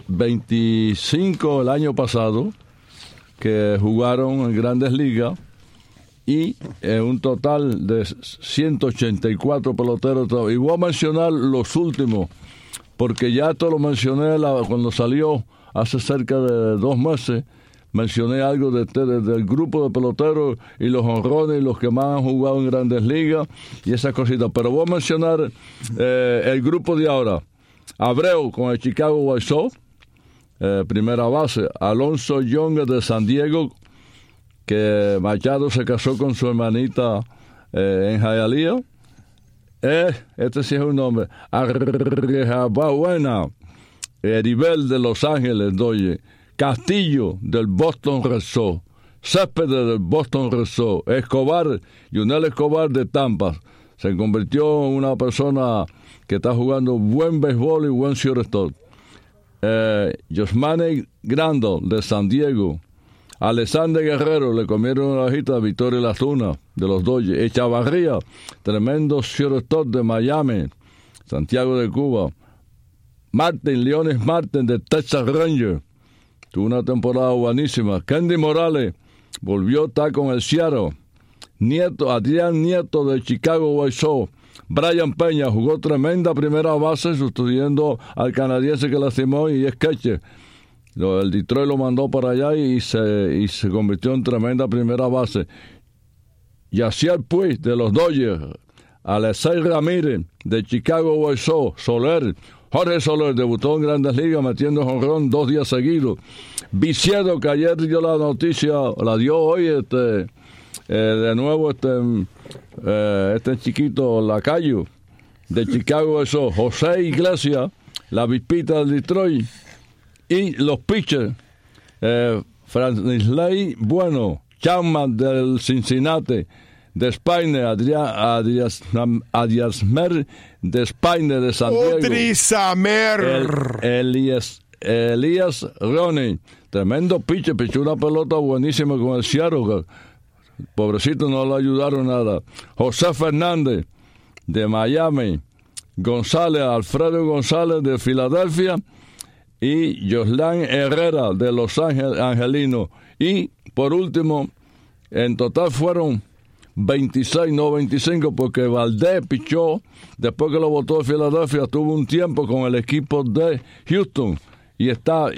25 el año pasado que jugaron en Grandes Ligas y un total de 184 peloteros. Y voy a mencionar los últimos, porque ya esto lo mencioné cuando salió hace cerca de 2 meses. Mencioné algo del grupo de peloteros y los jonrones y los que más han jugado en Grandes Ligas y esas cositas. Pero voy a mencionar el grupo de ahora. Abreu con el Chicago White Sox, primera base. Alonso Young de San Diego, que Machado se casó con su hermanita en Hialeah. Este sí es un nombre. Arrejabuena, Eribel de Los Ángeles, Doye. Castillo del Boston Red Sox, Céspedes del Boston Red Sox, Escobar, Yunel Escobar de Tampa. Se convirtió en una persona que está jugando buen béisbol y buen shortstop. Yosmane Grandal de San Diego, Alexander Guerrero, le comieron una hojita a Victoria Lazuna de los Dodgers, Echavarría, tremendo shortstop de Miami, Santiago de Cuba, Leones Martin de Texas Rangers, tuvo una temporada buenísima. Kendy Morales volvió a estar con el Seattle. Adrián Nieto de Chicago White Sox. Brian Peña jugó tremenda primera base sustituyendo al canadiense que lastimó y es catcher. El Detroit lo mandó para allá y se convirtió en tremenda primera base. Yasiel Puig de los Dodgers, Alexei Ramírez de Chicago White Sox, Jorge Soler debutó en Grandes Ligas metiendo jonrón 2 días seguidos. Viciedo, que ayer dio la noticia, la dio hoy de nuevo este chiquito Lacayo de Chicago White Sox, José Iglesias, la Vispita del Detroit, y los pitchers Francisco Bueno, Chapman del Cincinnati, de Spiner, Adiasmer de Spiner de San Diego, Elías Roney, tremendo pitcher, pichó una pelota buenísima con el Seattle, pobrecito no le ayudaron nada. José Fernández de Miami, Alfredo González de Filadelfia y Joslan Herrera de Los Angelinos. Y por último, en total fueron 26, no 25, porque Valdés pichó, después que lo votó de Filadelfia, tuvo un tiempo con el equipo de Houston y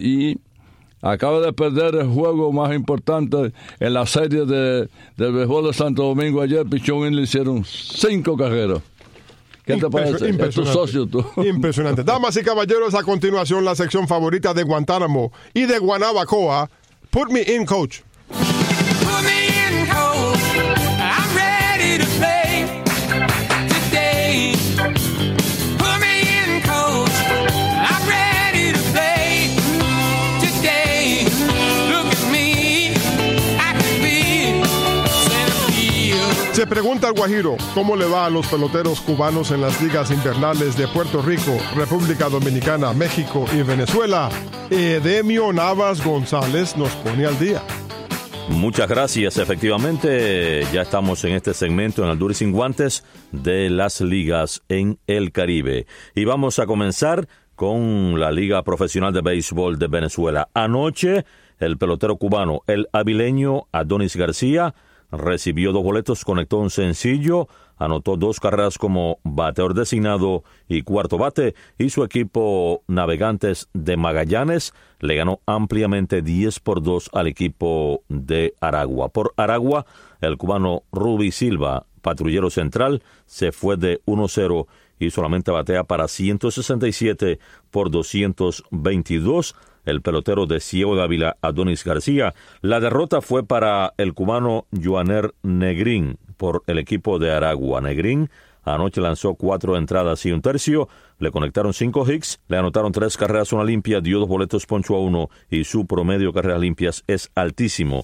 acaba de perder el juego más importante en la serie del béisbol de Santo Domingo. Ayer pichó y le hicieron 5 carreras. ¿Qué te parece? Impresionante. Es tu socio, tú. Impresionante. Damas y caballeros, a continuación la sección favorita de Guantánamo y de Guanabacoa. Put me in, coach. Put me in, coach. I'm ready to play today. Put me in, coach. I'm ready to play today. Look at me. I can be center field. Se pregunta al Guajiro cómo le va a los peloteros cubanos en las ligas invernales de Puerto Rico, República Dominicana, México y Venezuela. Edemio Navas González nos pone al día. Muchas gracias. Efectivamente, ya estamos en este segmento en Al Duro y Sin Guantes de las ligas en el Caribe. Y vamos a comenzar con la Liga Profesional de Béisbol de Venezuela. Anoche, el pelotero cubano, el avileño Adonis García, recibió 2 boletos, conectó un sencillo, anotó 2 carreras como bateador designado y cuarto bate, y su equipo Navegantes de Magallanes le ganó ampliamente 10-2 al equipo de Aragua. Por Aragua, el cubano Ruby Silva, patrullero central, se fue de 1-0 y solamente batea para 167 por 222. El pelotero de Ciego de Ávila, Adonis García. La derrota fue para el cubano Joaner Negrín por el equipo de Aragua. Negrín anoche lanzó 4 entradas y 1/3, le conectaron 5 hits, le anotaron 3 carreras, 1 limpia, dio 2 boletos, ponchó a 1 y su promedio de carreras limpias es altísimo,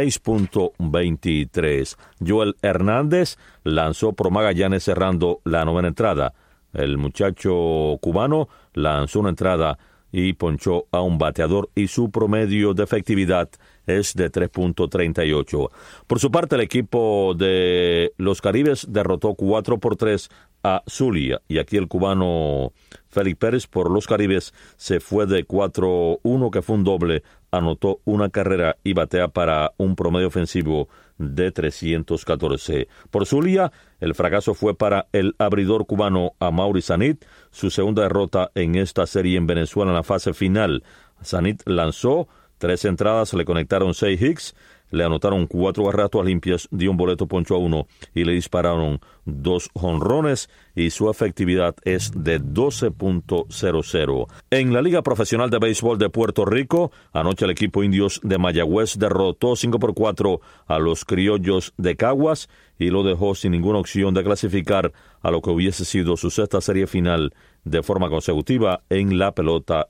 6.23. Joel Hernández lanzó por Magallanes cerrando la 9ª entrada. El muchacho cubano lanzó una entrada y ponchó a un bateador y su promedio de efectividad es de 3.38. Por su parte, el equipo de los Caribes derrotó 4-3 a Zulia, y aquí el cubano Félix Pérez por los Caribes se fue de 4-1, que fue un doble, anotó 1 carrera y batea para un promedio ofensivo de 314. Por Zulia, el fracaso fue para el abridor cubano Amaury Sanit, su segunda derrota en esta serie en Venezuela en la fase final. Sanit lanzó 3 entradas, le conectaron 6 hits, le anotaron 4 carreras limpias, dio un boleto, ponchó a 1 y le dispararon 2 jonrones, y su efectividad es de 12.00. En la Liga Profesional de Béisbol de Puerto Rico, anoche el equipo Indios de Mayagüez derrotó 5-4 a los Criollos de Caguas y lo dejó sin ninguna opción de clasificar a lo que hubiese sido su 6ª serie final de forma consecutiva en la pelota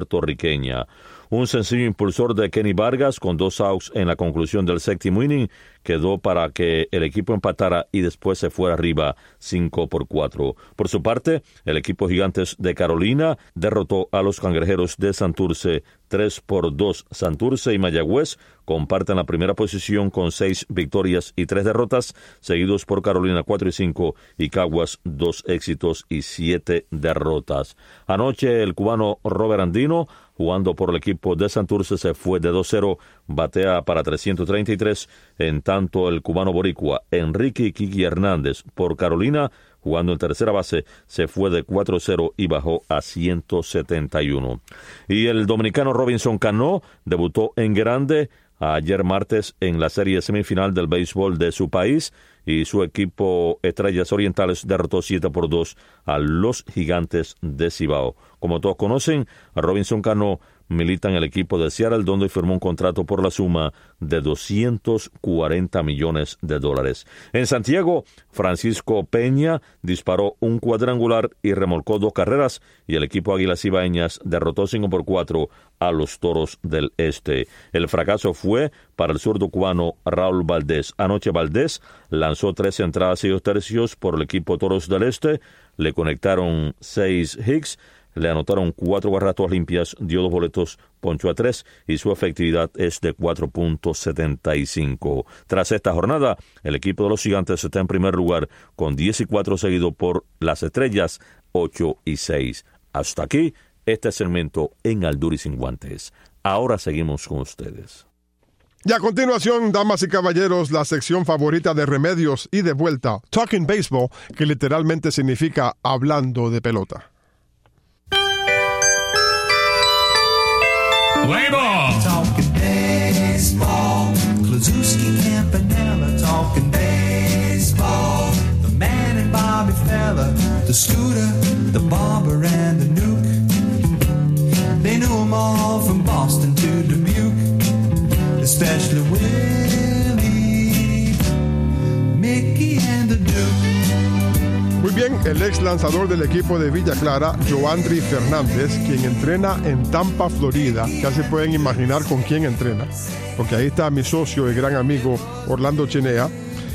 puertorriqueña. Un sencillo impulsor de Kenny Vargas con 2 outs en la conclusión del 7º inning quedó para que el equipo empatara y después se fuera arriba 5-4. Por su parte, el equipo Gigantes de Carolina derrotó a los Cangrejeros de Santurce 3-2. Santurce y Mayagüez comparten la primera posición con 6 victorias y 3 derrotas, seguidos por Carolina 4-5 y Caguas 2 éxitos y 7 derrotas. Anoche el cubano Robert Andino, jugando por el equipo de Santurce, se fue de 2-0, batea para 333, en tanto el cubano boricua Enrique Kiki Hernández por Carolina, jugando en tercera base, se fue de 4-0 y bajó a 171. Y el dominicano Robinson Cano debutó en grande ayer martes en la serie semifinal del béisbol de su país y su equipo Estrellas Orientales derrotó 7-2 a los Gigantes de Cibao. Como todos conocen, Robinson Cano milita en el equipo de Seattle, donde firmó un contrato por la suma de $240 millones. En Santiago, Francisco Peña disparó un cuadrangular y remolcó 2 carreras, y el equipo Águilas Cibaeñas derrotó 5-4 a los Toros del Este. El fracaso fue para el zurdo cubano Raúl Valdés. Anoche Valdés lanzó 13 entradas y 2 tercios por el equipo Toros del Este, le conectaron 6 hits, le anotaron 4 barratas limpias, dio 2 boletos, ponchó a 3 y su efectividad es de 4.75. Tras esta jornada, el equipo de los Gigantes está en primer lugar con 10-4, seguido por las Estrellas 8-6. Hasta aquí este segmento en Al Duro y Sin Guantes. Ahora seguimos con ustedes. Y a continuación, damas y caballeros, la sección favorita de Remedios y de vuelta, Talking Baseball, que literalmente significa hablando de pelota. Play ball. Talking baseball, Klazuski, Campanella, talking baseball. The man and Bobby Fella, the Scooter, the Barber and the Nuke. They knew them all from Boston to Dubuque, especially Willie, Mickey and the Duke. Muy bien, el ex lanzador del equipo de Villa Clara, Joandri Fernández, quien entrena en Tampa, Florida. Casi pueden imaginar con quién entrena, porque ahí está mi socio y gran amigo Orlando Chinea.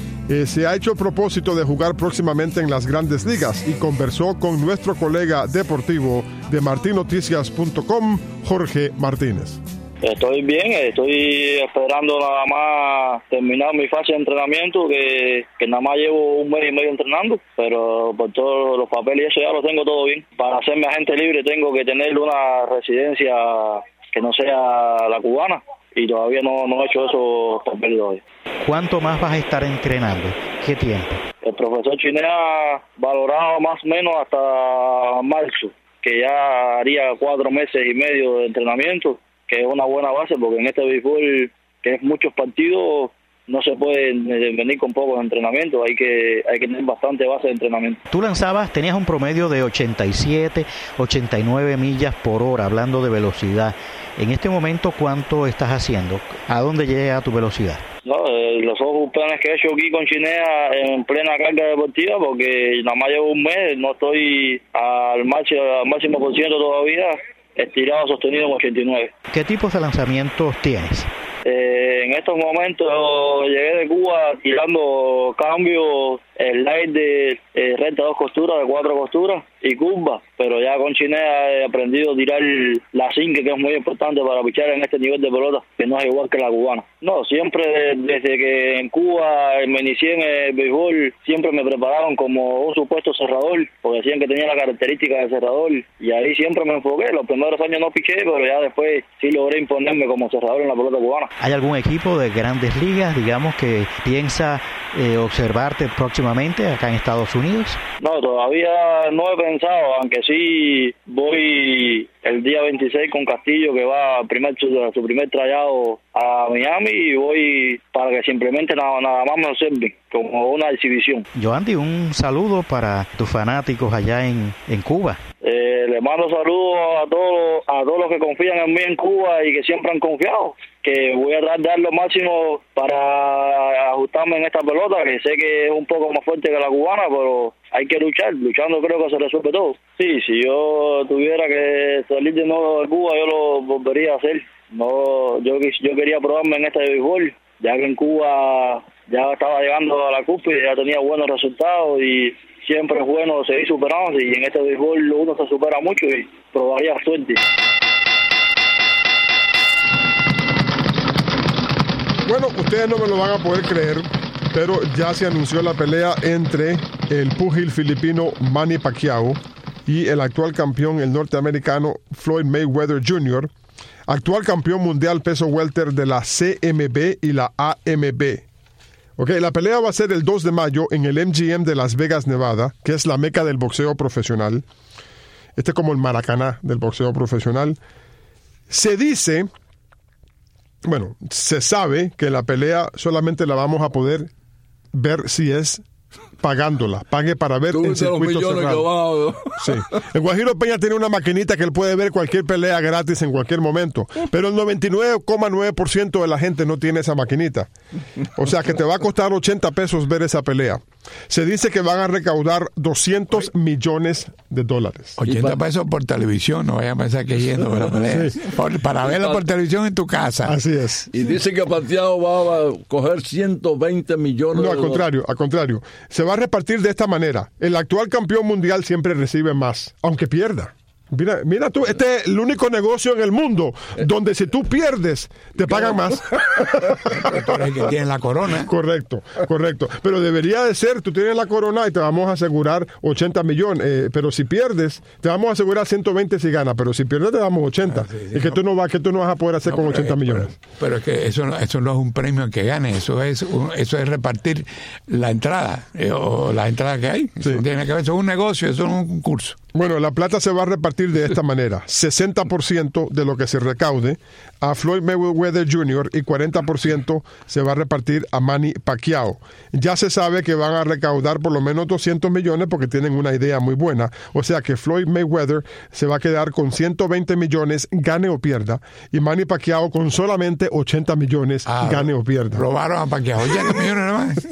Se ha hecho el propósito de jugar próximamente en las Grandes Ligas y conversó con nuestro colega deportivo de martinoticias.com, Jorge Martínez. Estoy bien, estoy esperando nada más terminar mi fase de entrenamiento, que nada más llevo 1 mes y medio entrenando, pero por todos los papeles y eso ya lo tengo todo bien. Para hacerme agente libre tengo que tener una residencia que no sea la cubana, y todavía no he hecho esos papeles todavía. ¿Cuánto más vas a estar entrenando? ¿Qué tiempo? El profesor Chinea valorado más o menos hasta marzo, que ya haría 4 meses y medio de entrenamiento, que es una buena base, porque en este béisbol, que es muchos partidos, no se puede venir con pocos entrenamientos, hay que tener bastante base de entrenamiento. Tú tenías un promedio de 87, 89 millas por hora, hablando de velocidad. En este momento, ¿cuánto estás haciendo? ¿A dónde llega tu velocidad? No, los otros planes que he hecho aquí con Chinea en plena carga deportiva, porque nada más llevo 1 mes, no estoy al máximo por ciento todavía, estirado, sostenido en 89. ¿Qué tipos de lanzamientos tienes? En estos momentos llegué de Cuba tirando cambios, slide de recta 2 costuras, de 4 costuras y curva, pero ya con Chinea he aprendido a tirar la sinque, que es muy importante para pichar en este nivel de pelota, que no es igual que la cubana. No, siempre desde que en Cuba me inicié en el béisbol, siempre me prepararon como un supuesto cerrador, porque decían que tenía la característica de cerrador, y ahí siempre me enfoqué. Los primeros años no piché, pero ya después sí logré imponerme como cerrador en la pelota cubana. ¿Hay algún equipo de Grandes Ligas, digamos, que piensa observarte próximamente acá en Estados Unidos? No, todavía no he pensado, aunque sí voy el día 26 con Castillo, que va a su primer tryout a Miami, y voy para que simplemente nada más me observen como una exhibición. Joandri, un saludo para tus fanáticos allá en Cuba. Le mando saludos a todos los que confían en mí en Cuba y que siempre han confiado, que voy a tratar de dar lo máximo para ajustarme en esta pelota, que sé que es un poco más fuerte que la cubana, pero hay que luchar. Luchando creo que se resuelve todo. Sí, si yo tuviera que salir de nuevo de Cuba, yo lo volvería a hacer. No, yo quería probarme en este béisbol, ya que en Cuba ya estaba llegando a la cúspide, ya tenía buenos resultados y siempre es bueno seguir superándose, y en este béisbol uno se supera mucho y probaría suerte. Bueno, ustedes no me lo van a poder creer, pero ya se anunció la pelea entre el púgil filipino Manny Pacquiao y el actual campeón, el norteamericano Floyd Mayweather Jr., actual campeón mundial peso welter de la CMB y la AMB. Okay, la pelea va a ser el 2 de mayo en el MGM de Las Vegas, Nevada, que es la meca del boxeo profesional. Este es como el Maracaná del boxeo profesional. Se dice, bueno, se sabe que la pelea solamente la vamos a poder ver si es pagándola. Pague para ver en circuito cerrado. Sí. El Guajiro Peña tiene una maquinita que él puede ver cualquier pelea gratis en cualquier momento, pero el 99,9% de la gente no tiene esa maquinita. O sea que te va a costar 80 pesos ver esa pelea. Se dice que van a recaudar $200 millones. 80 pesos por televisión, no vayan a pensar que yendo a la pelea. Sí. Para verla por televisión en tu casa. Así es. Y dice que Pacquiao va a coger 120 millones. No, al contrario. Se va a repartir de esta manera. El actual campeón mundial siempre recibe más, aunque pierda. Mira tú, este es el único negocio en el mundo donde si tú pierdes, te pagan más. Tú eres el que tiene la corona. Correcto. Pero debería de ser, tú tienes la corona y te vamos a asegurar 80 millones. Pero si pierdes, te vamos a asegurar 120 si ganas. Pero si pierdes, te damos 80. Y que tú no vas a poder hacer con 80 millones. Pero es que eso no es un premio que gane. Eso es repartir la entrada o la entrada que hay. Eso no tiene que ver. Eso es un negocio, eso no es un concurso. Bueno, la plata se va a repartir de esta manera. 60% de lo que se recaude a Floyd Mayweather Jr. y 40% se va a repartir a Manny Pacquiao. Ya se sabe que van a recaudar por lo menos 200 millones porque tienen una idea muy buena. O sea que Floyd Mayweather se va a quedar con 120 millones, gane o pierda, y Manny Pacquiao con solamente 80 millones, gane o pierda. Robaron a Pacquiao, 80 millones nada más.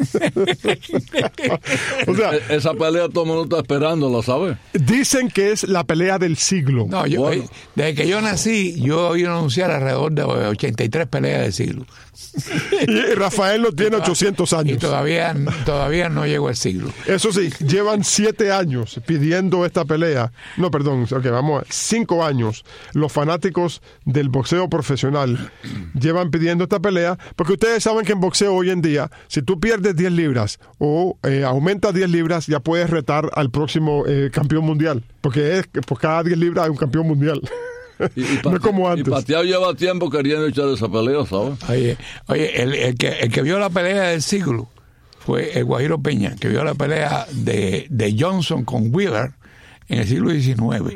O sea, esa pelea todo el mundo está esperando, ¿sabes? Dicen que es la pelea del siglo. No, desde que yo nací, yo oí anunciar alrededor de 83 peleas del siglo. Y Rafael no tiene 800 años. Y todavía no llegó el siglo. Eso sí, llevan 7 años pidiendo esta pelea. No, perdón, 5 años. Los fanáticos del boxeo profesional llevan pidiendo esta pelea, porque ustedes saben que en boxeo hoy en día, si tú pierdes 10 libras o aumentas 10 libras, ya puedes retar al próximo campeón mundial. Porque por cada 10 libras hay un campeón mundial. No es como antes. Y Pacquiao lleva tiempo queriendo echar esa pelea, ¿sabes? Oye, el que vio la pelea del siglo fue el Guajiro Peña, que vio la pelea de Johnson con Wheeler en el siglo XIX.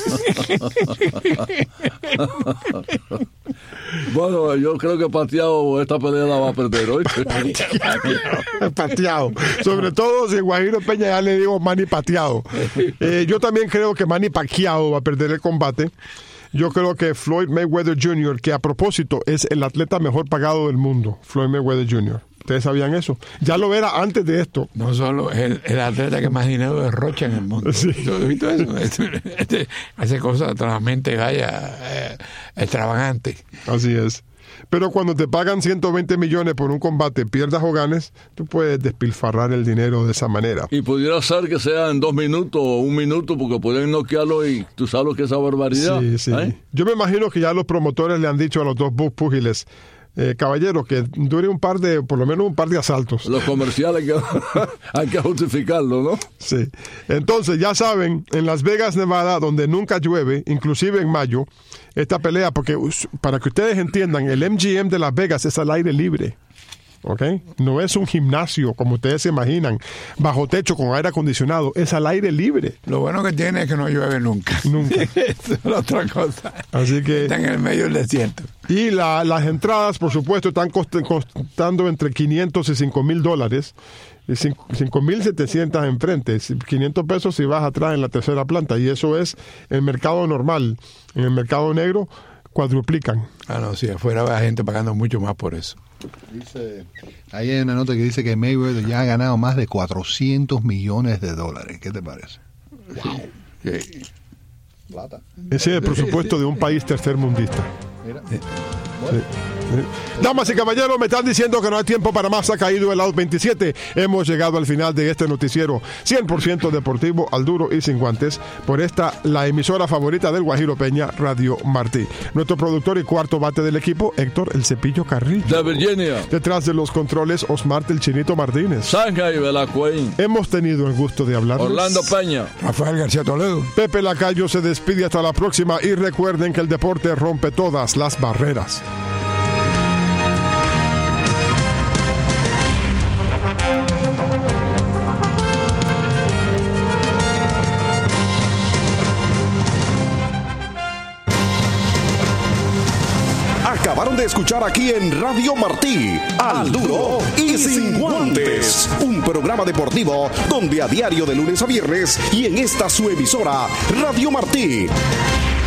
Bueno, yo creo que Pacquiao esta pelea la va a perder hoy. Pacquiao. Sobre todo si el Guajiro Peña ya le digo Manny Pacquiao. Yo también creo que Manny Pacquiao va a perder el combate. Yo creo que Floyd Mayweather Jr., que a propósito es el atleta mejor pagado del mundo, Floyd Mayweather Jr. ¿Ustedes sabían eso? Ya lo era antes de esto. No solo el atleta que más dinero derrocha en el mundo. Sí. ¿Tú has visto eso? Hace cosas totalmente extravagantes. Así es. Pero cuando te pagan 120 millones por un combate, pierdas o ganes, tú puedes despilfarrar el dinero de esa manera. Y pudiera ser que sea en 2 minutos o 1 minuto, porque pueden noquearlo y tú sabes lo que es esa barbaridad. Sí. Yo me imagino que ya los promotores le han dicho a los dos púgiles, caballero, que dure por lo menos un par de asaltos. Los comerciales hay que justificarlo, ¿no? Sí. Entonces, ya saben, en Las Vegas, Nevada, donde nunca llueve, inclusive en mayo, esta pelea, porque para que ustedes entiendan, el MGM de Las Vegas es al aire libre. ¿Ok? No es un gimnasio, como ustedes se imaginan, bajo techo con aire acondicionado. Es al aire libre. Lo bueno que tiene es que no llueve nunca. Eso es otra cosa. Así que está en el medio del desierto. Y las entradas, por supuesto, están costando entre $500 y $5,000. 5,700 enfrente, 500 pesos si vas atrás en la tercera planta, y eso es el mercado normal. En el mercado negro cuadruplican. No, sí, afuera va gente pagando mucho más por eso. Ahí hay una nota que dice que Mayweather ya ha ganado más de $400 millones. ¿Qué te parece? Wow. Sí. Ese es el presupuesto de un país tercermundista. Mira. Sí. Damas y caballeros, me están diciendo que no hay tiempo para más. Ha caído el out 27. Hemos llegado al final de este noticiero 100% deportivo, al duro y sin guantes, por esta, la emisora favorita del Guajiro Peña, Radio Martí. Nuestro productor y cuarto bate del equipo, Héctor El Cepillo Carrillo. De Virginia. Detrás de los controles, Osmar el Chinito Martínez. Shanghai Belacuén. Hemos tenido el gusto de hablar. Orlando Peña. Rafael García Toledo. Pepe Lacayo se despide hasta la próxima y recuerden que el deporte rompe todas las barreras. Acabaron de escuchar aquí en Radio Martí, Al Duro y Sin Guantes, un programa deportivo donde a diario de lunes a viernes y en esta su emisora, Radio Martí,